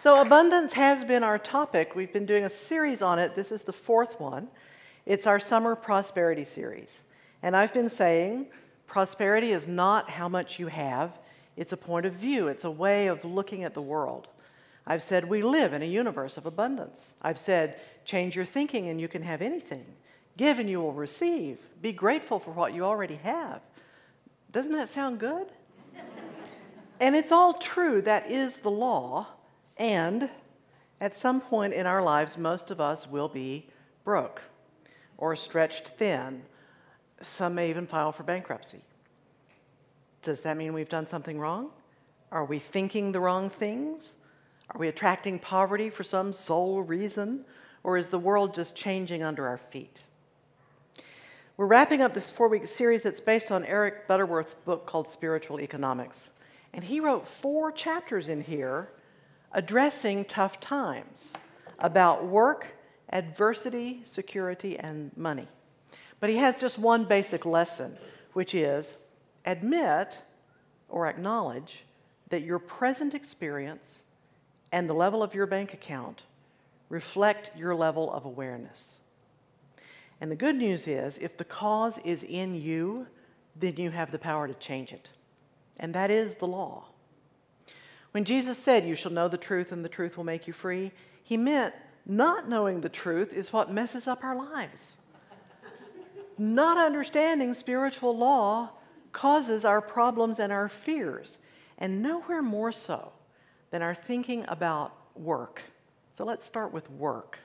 So abundance has been our topic. We've been doing a series on it. This is the fourth one. It's our summer prosperity series. And I've been saying prosperity is not how much you have. It's a point of view. It's a way of looking at the world. I've said we live in a universe of abundance. I've said change your thinking and you can have anything. Give and you will receive. Be grateful for what you already have. Doesn't that sound good? And it's all true. That is the law. And at some point in our lives, most of us will be broke or stretched thin. Some may even file for bankruptcy. Does that mean we've done something wrong? Are we thinking the wrong things? Are we attracting poverty for some sole reason? Or is the world just changing under our feet? We're wrapping up this 4-week series that's based on Eric Butterworth's book called Spiritual Economics. And he wrote 4 chapters in here addressing tough times about work, adversity, security, and money. But he has just one basic lesson, which is admit or acknowledge that your present experience and the level of your bank account reflect your level of awareness. And the good news is, if the cause is in you, then you have the power to change it. And that is the law. When Jesus said, "You shall know the truth and the truth will make you free," he meant not knowing the truth is what messes up our lives. Not understanding spiritual law causes our problems and our fears, and nowhere more so than our thinking about work. So let's start with work.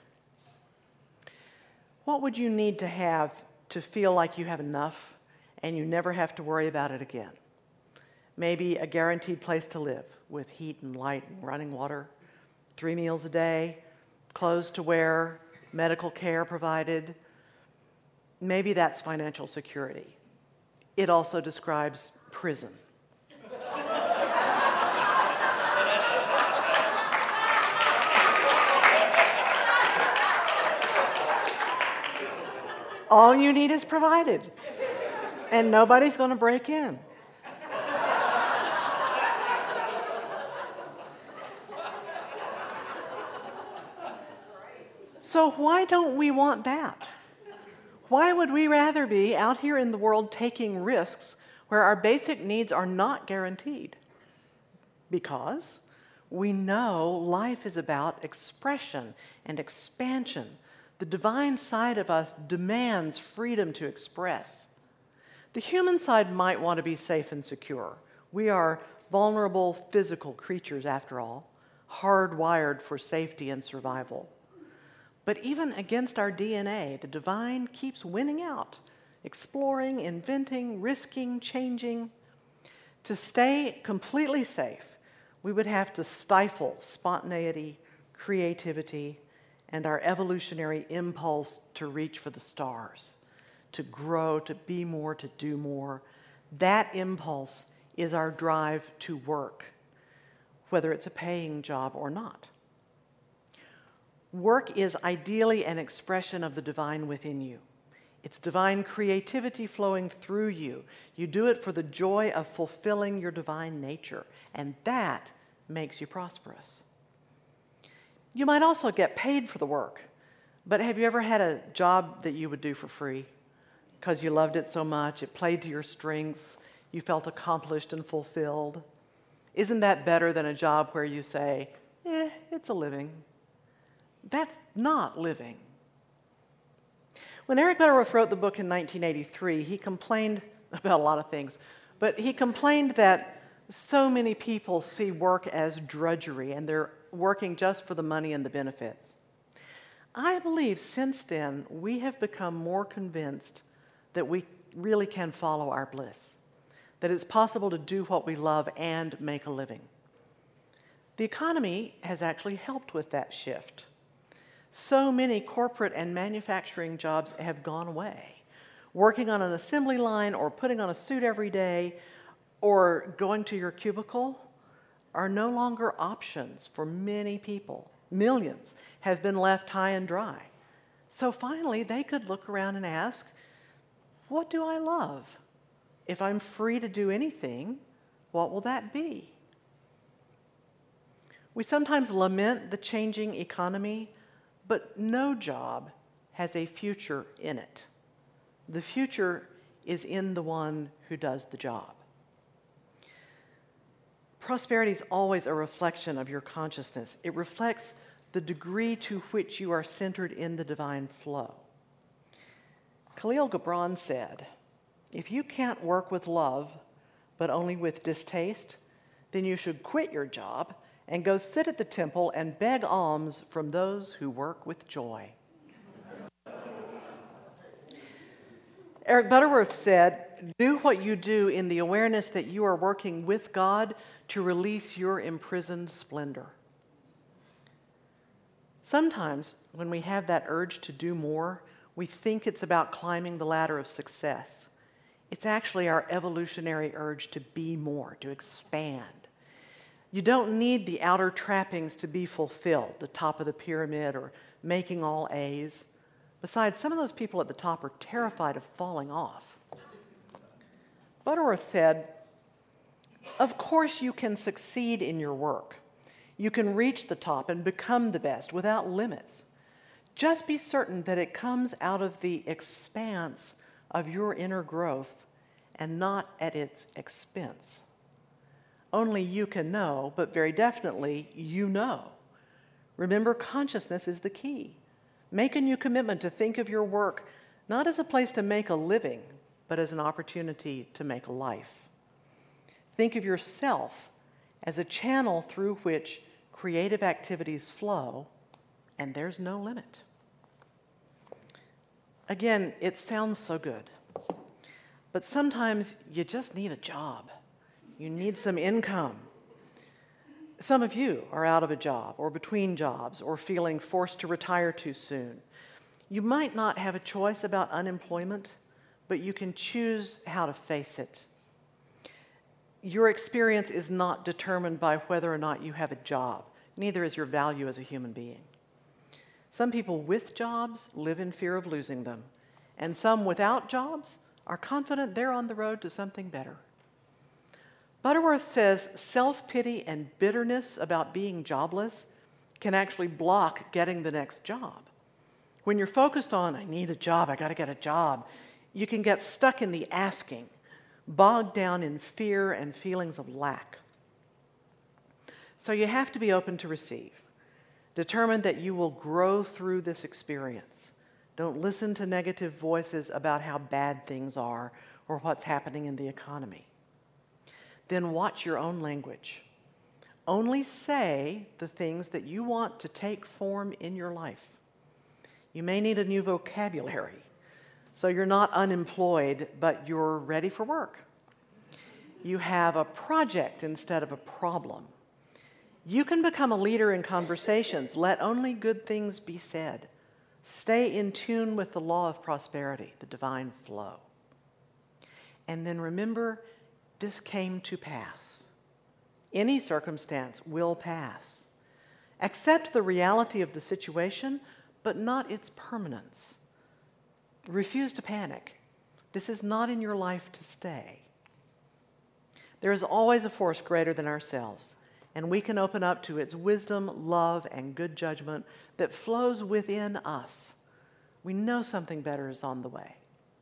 What would you need to have to feel like you have enough and you never have to worry about it again? Maybe a guaranteed place to live with heat and light and running water, 3 meals a day, clothes to wear, medical care provided. Maybe that's financial security. It also describes prison. All you need is provided, and nobody's going to break in. So why don't we want that? Why would we rather be out here in the world taking risks where our basic needs are not guaranteed? Because we know life is about expression and expansion. The divine side of us demands freedom to express. The human side might want to be safe and secure. We are vulnerable physical creatures, after all, hardwired for safety and survival. But even against our DNA, the divine keeps winning out, exploring, inventing, risking, changing. To stay completely safe, we would have to stifle spontaneity, creativity, and our evolutionary impulse to reach for the stars, to grow, to be more, to do more. That impulse is our drive to work, whether it's a paying job or not. Work is ideally an expression of the divine within you. It's divine creativity flowing through you. You do it for the joy of fulfilling your divine nature, and that makes you prosperous. You might also get paid for the work, but have you ever had a job that you would do for free because you loved it so much, it played to your strengths, you felt accomplished and fulfilled? Isn't that better than a job where you say, it's a living? That's not living. When Eric Butterworth wrote the book in 1983, he complained about a lot of things, but he complained that so many people see work as drudgery and they're working just for the money and the benefits. I believe since then we have become more convinced that we really can follow our bliss, that it's possible to do what we love and make a living. The economy has actually helped with that shift. So many corporate and manufacturing jobs have gone away. Working on an assembly line or putting on a suit every day or going to your cubicle are no longer options for many people. Millions have been left high and dry. So finally, they could look around and ask, what do I love? If I'm free to do anything, what will that be? We sometimes lament the changing economy, but no job has a future in it. The future is in the one who does the job. Prosperity is always a reflection of your consciousness. It reflects the degree to which you are centered in the divine flow. Khalil Gibran said, "If you can't work with love, but only with distaste, then you should quit your job and go sit at the temple and beg alms from those who work with joy." Eric Butterworth said, "Do what you do in the awareness that you are working with God to release your imprisoned splendor." Sometimes when we have that urge to do more, we think it's about climbing the ladder of success. It's actually our evolutionary urge to be more, to expand. You don't need the outer trappings to be fulfilled, the top of the pyramid or making all A's. Besides, some of those people at the top are terrified of falling off. Butterworth said, "Of course you can succeed in your work. You can reach the top and become the best without limits. Just be certain that it comes out of the expanse of your inner growth and not at its expense. Only you can know, but very definitely you know. Remember, consciousness is the key. Make a new commitment to think of your work not as a place to make a living, but as an opportunity to make a life. Think of yourself as a channel through which creative activities flow, and there's no limit." Again, it sounds so good, but sometimes you just need a job. You need some income. Some of you are out of a job or between jobs or feeling forced to retire too soon. You might not have a choice about unemployment, but you can choose how to face it. Your experience is not determined by whether or not you have a job. Neither is your value as a human being. Some people with jobs live in fear of losing them, and some without jobs are confident they're on the road to something better. Butterworth says self-pity and bitterness about being jobless can actually block getting the next job. When you're focused on, "I need a job, I got to get a job," you can get stuck in the asking, bogged down in fear and feelings of lack. So you have to be open to receive. Determine that you will grow through this experience. Don't listen to negative voices about how bad things are or what's happening in the economy. Then watch your own language. Only say the things that you want to take form in your life. You may need a new vocabulary, so you're not unemployed, but you're ready for work. You have a project instead of a problem. You can become a leader in conversations. Let only good things be said. Stay in tune with the law of prosperity, the divine flow. And then remember, this came to pass. Any circumstance will pass. Accept the reality of the situation, but not its permanence. Refuse to panic. This is not in your life to stay. There is always a force greater than ourselves, and we can open up to its wisdom, love, and good judgment that flows within us. We know something better is on the way.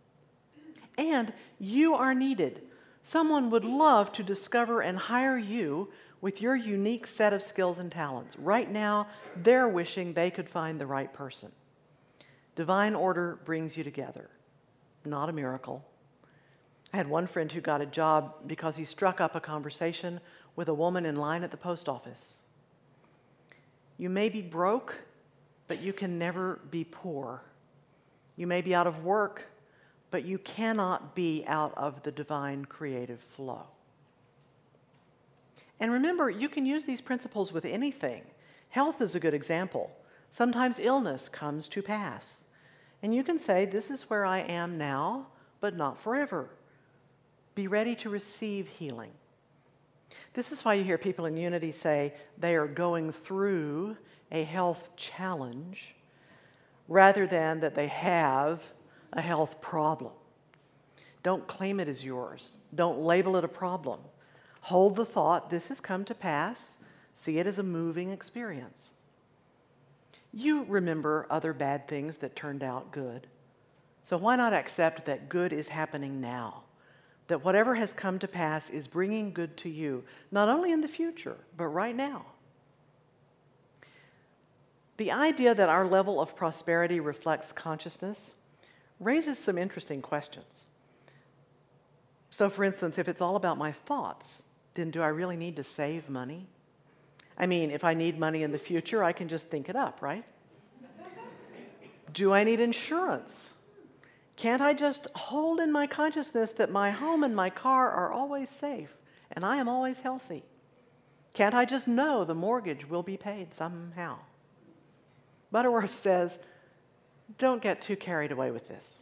And you are needed. Someone would love to discover and hire you with your unique set of skills and talents. Right now, they're wishing they could find the right person. Divine order brings you together, not a miracle. I had one friend who got a job because he struck up a conversation with a woman in line at the post office. You may be broke, but you can never be poor. You may be out of work, but you cannot be out of the divine creative flow. And remember, you can use these principles with anything. Health is a good example. Sometimes illness comes to pass. And you can say, "This is where I am now, but not forever." Be ready to receive healing. This is why you hear people in Unity say they are going through a health challenge rather than that they have a health problem. Don't claim it as yours. Don't label it a problem. Hold the thought, this has come to pass. See it as a moving experience. You remember other bad things that turned out good. So why not accept that good is happening now? That whatever has come to pass is bringing good to you, not only in the future, but right now. The idea that our level of prosperity reflects consciousness raises some interesting questions. So, for instance, if it's all about my thoughts, then do I really need to save money? I mean, if I need money in the future, I can just think it up, right? Do I need insurance? Can't I just hold in my consciousness that my home and my car are always safe and I am always healthy? Can't I just know the mortgage will be paid somehow? Butterworth says, don't get too carried away with this.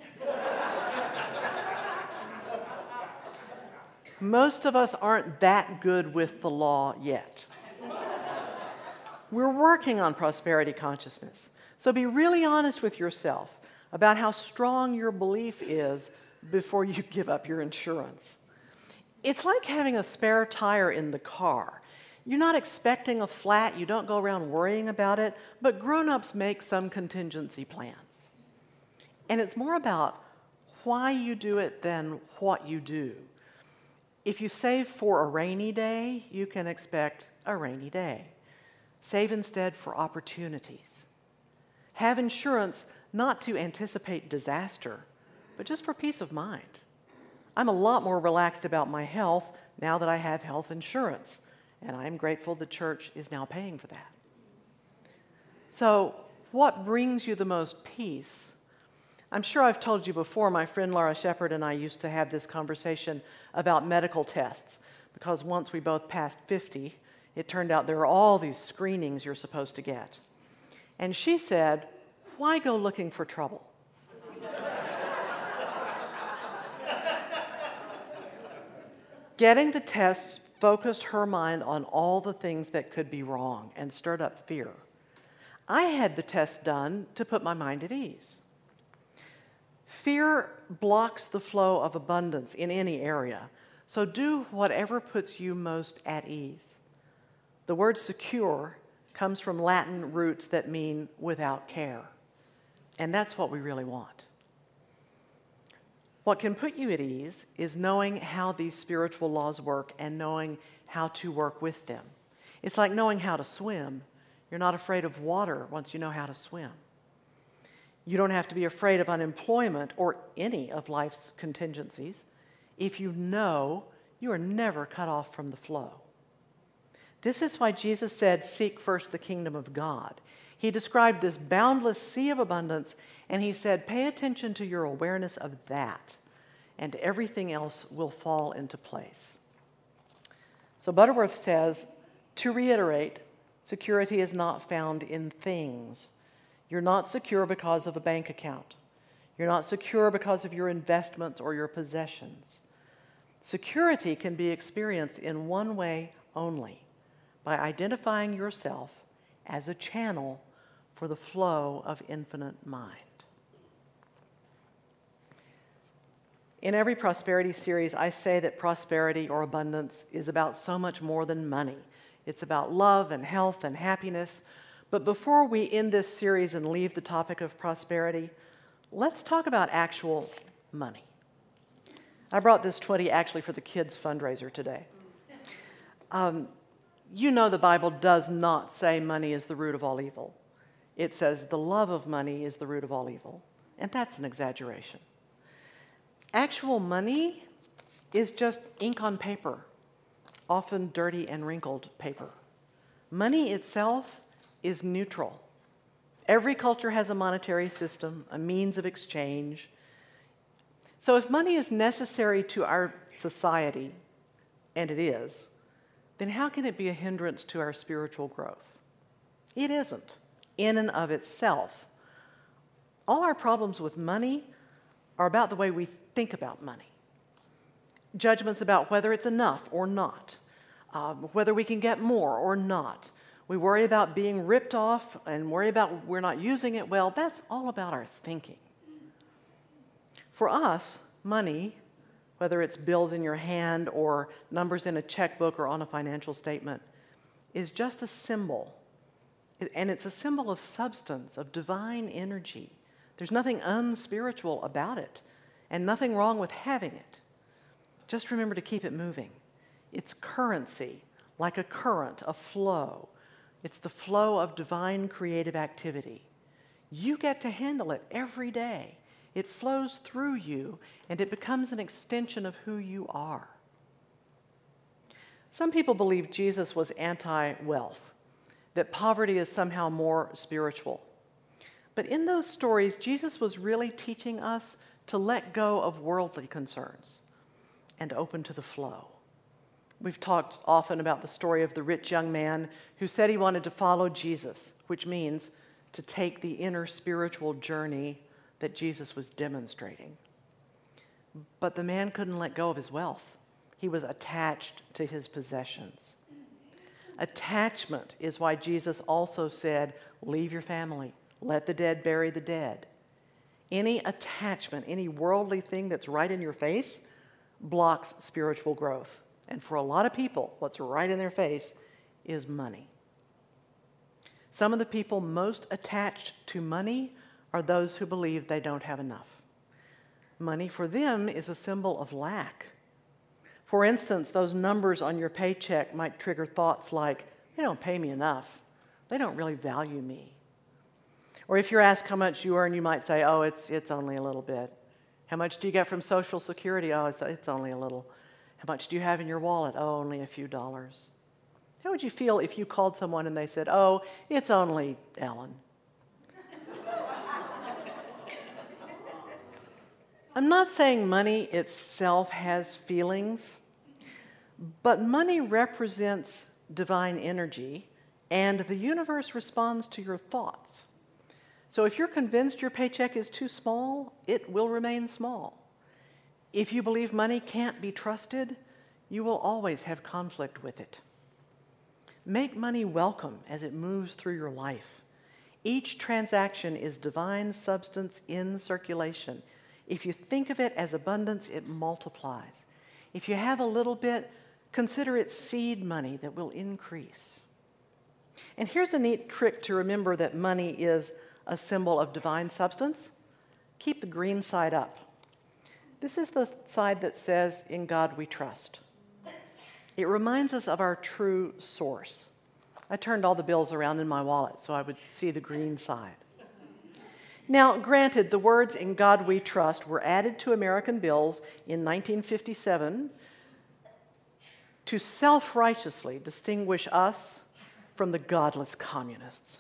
Most of us aren't that good with the law yet. We're working on prosperity consciousness. So be really honest with yourself about how strong your belief is before you give up your insurance. It's like having a spare tire in the car. You're not expecting a flat, you don't go around worrying about it, but grown-ups make some contingency plans. And it's more about why you do it than what you do. If you save for a rainy day, you can expect a rainy day. Save instead for opportunities. Have insurance not to anticipate disaster, but just for peace of mind. I'm a lot more relaxed about my health now that I have health insurance, and I'm grateful the church is now paying for that. So, what brings you the most peace? I'm sure I've told you before, my friend Laura Shepard and I used to have this conversation about medical tests, because once we both passed 50, it turned out there are all these screenings you're supposed to get. And she said, why go looking for trouble? Getting the tests focused her mind on all the things that could be wrong and stirred up fear. I had the test done to put my mind at ease. Fear blocks the flow of abundance in any area, so do whatever puts you most at ease. The word secure comes from Latin roots that mean without care, and that's what we really want. What can put you at ease is knowing how these spiritual laws work and knowing how to work with them. It's like knowing how to swim. You're not afraid of water once you know how to swim. You don't have to be afraid of unemployment or any of life's contingencies if you know you are never cut off from the flow. This is why Jesus said, seek first the kingdom of God. He described this boundless sea of abundance, and he said, pay attention to your awareness of that, and everything else will fall into place. So Butterworth says, to reiterate, security is not found in things. You're not secure because of a bank account. You're not secure because of your investments or your possessions. Security can be experienced in one way only, by identifying yourself as a channel for the flow of infinite mind. In every prosperity series, I say that prosperity or abundance is about so much more than money. It's about love and health and happiness. But before we end this series and leave the topic of prosperity, let's talk about actual money. I brought this 20 actually for the kids' fundraiser today. You know the Bible does not say money is the root of all evil. It says the love of money is the root of all evil, and that's an exaggeration. Actual money is just ink on paper, often dirty and wrinkled paper. Money itself is neutral. Every culture has a monetary system, a means of exchange. So if money is necessary to our society, and it is, then how can it be a hindrance to our spiritual growth? It isn't, in and of itself. All our problems with money are about the way we think about money. Judgments about whether it's enough or not, whether we can get more or not. We worry about being ripped off and worry about we're not using it well. That's all about our thinking. For us, money, whether it's bills in your hand or numbers in a checkbook or on a financial statement, is just a symbol, and it's a symbol of substance, of divine energy. There's nothing unspiritual about it, and nothing wrong with having it. Just remember to keep it moving. It's currency, like a current, a flow. It's the flow of divine creative activity. You get to handle it every day. It flows through you, and it becomes an extension of who you are. Some people believe Jesus was anti-wealth, that poverty is somehow more spiritual. But in those stories, Jesus was really teaching us to let go of worldly concerns and open to the flow. We've talked often about the story of the rich young man who said he wanted to follow Jesus, which means to take the inner spiritual journey that Jesus was demonstrating. But the man couldn't let go of his wealth. He was attached to his possessions. Attachment is why Jesus also said, leave your family, let the dead bury the dead. Any attachment, any worldly thing that's right in your face blocks spiritual growth. And for a lot of people, what's right in their face is money. Some of the people most attached to money are those who believe they don't have enough. Money for them is a symbol of lack. For instance, those numbers on your paycheck might trigger thoughts like, they don't pay me enough. They don't really value me. Or if you're asked how much you earn, you might say, oh, it's only a little bit. How much do you get from Social Security? Oh, it's only a little. How much do you have in your wallet? Oh, only a few dollars. How would you feel if you called someone and they said, oh, it's only Ellen? I'm not saying money itself has feelings, but money represents divine energy, and the universe responds to your thoughts. So if you're convinced your paycheck is too small, it will remain small. If you believe money can't be trusted, you will always have conflict with it. Make money welcome as it moves through your life. Each transaction is divine substance in circulation. If you think of it as abundance, it multiplies. If you have a little bit, consider it seed money that will increase. And here's a neat trick to remember that money is a symbol of divine substance. Keep the green side up. This is the side that says, in God we trust. It reminds us of our true source. I turned all the bills around in my wallet so I would see the green side. Now, granted, the words "in God we trust" were added to American bills in 1957 to self-righteously distinguish us from the godless communists.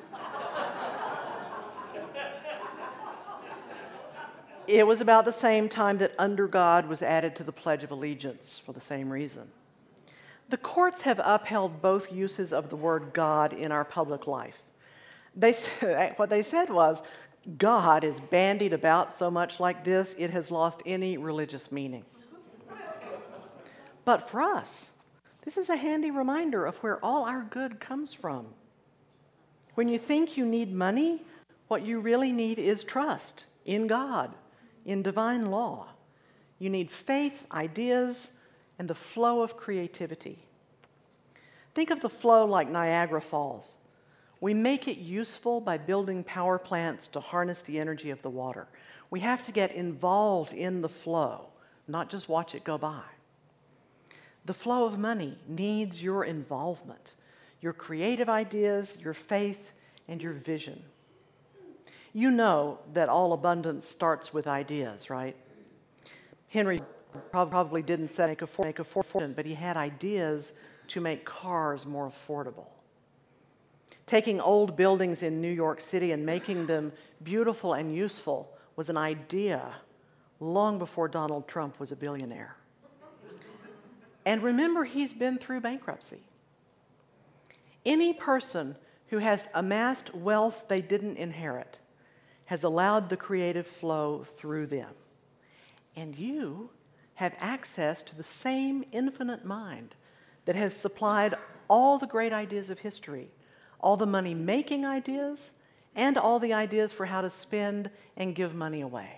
It was about the same time that "under God" was added to the Pledge of Allegiance for the same reason. The courts have upheld both uses of the word God in our public life. What they said was, God is bandied about so much like this, it has lost any religious meaning. But for us, this is a handy reminder of where all our good comes from. When you think you need money, what you really need is trust in God, in divine law. You need faith, ideas, and the flow of creativity. Think of the flow like Niagara Falls. We make it useful by building power plants to harness the energy of the water. We have to get involved in the flow, not just watch it go by. The flow of money needs your involvement, your creative ideas, your faith, and your vision. You know that all abundance starts with ideas, right? Henry probably didn't make a fortune, but he had ideas to make cars more affordable. Taking old buildings in New York City and making them beautiful and useful was an idea long before Donald Trump was a billionaire. And remember, he's been through bankruptcy. Any person who has amassed wealth they didn't inherit has allowed the creative flow through them. And you have access to the same infinite mind that has supplied all the great ideas of history, all the money-making ideas, and all the ideas for how to spend and give money away.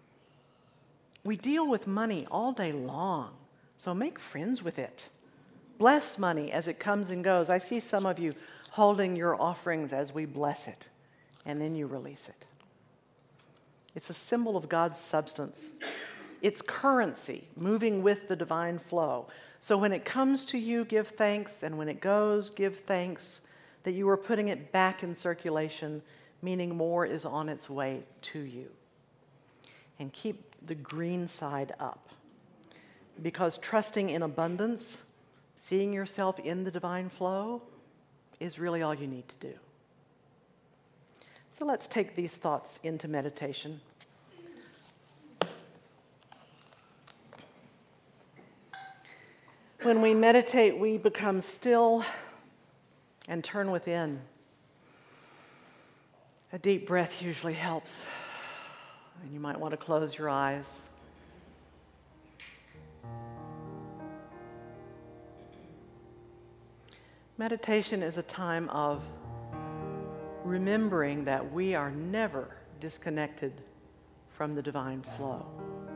We deal with money all day long, so make friends with it. Bless money as it comes and goes. I see some of you holding your offerings as we bless it, and then you release it. It's a symbol of God's substance. It's currency, moving with the divine flow. So when it comes to you, give thanks, and when it goes, give thanks that you are putting it back in circulation, meaning more is on its way to you. And keep the green side up. Because trusting in abundance, seeing yourself in the divine flow, is really all you need to do. So let's take these thoughts into meditation. When we meditate, we become still and turn within. A deep breath usually helps, and you might want to close your eyes. Meditation is a time of remembering that we are never disconnected from the divine flow.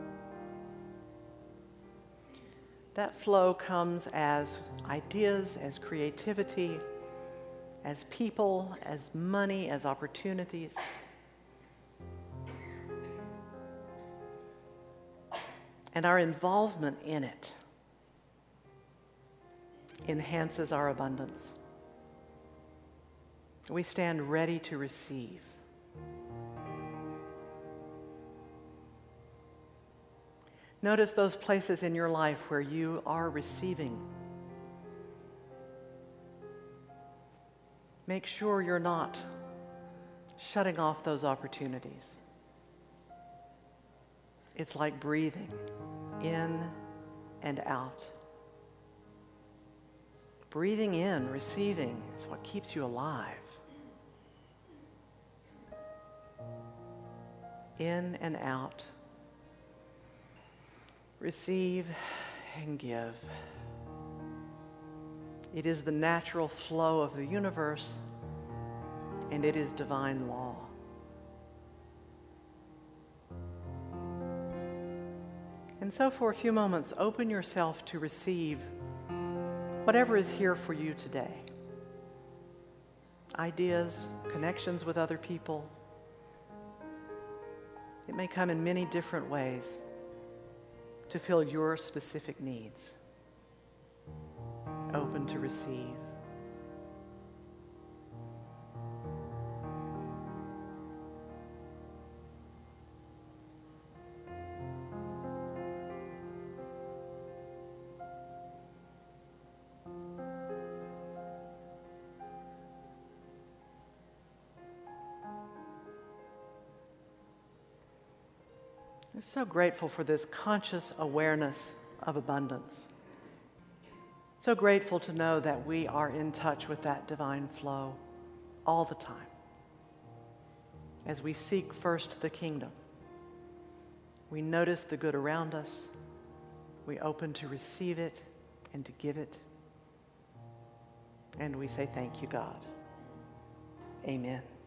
That flow comes as ideas, as creativity, as people, as money, as opportunities. And our involvement in it enhances our abundance. We stand ready to receive. Notice those places in your life where you are receiving. Make sure you're not shutting off those opportunities. It's like breathing in and out. Breathing in, receiving, is what keeps you alive. In and out. Receive and give. It is the natural flow of the universe, and it is divine law. And so for a few moments, open yourself to receive whatever is here for you today. Ideas, connections with other people. It may come in many different ways to fill your specific needs. Open to receive. I'm so grateful for this conscious awareness of abundance. So grateful to know that we are in touch with that divine flow all the time as we seek first the kingdom. We notice the good around us. We open to receive it and to give it. And we say, thank you, God. Amen.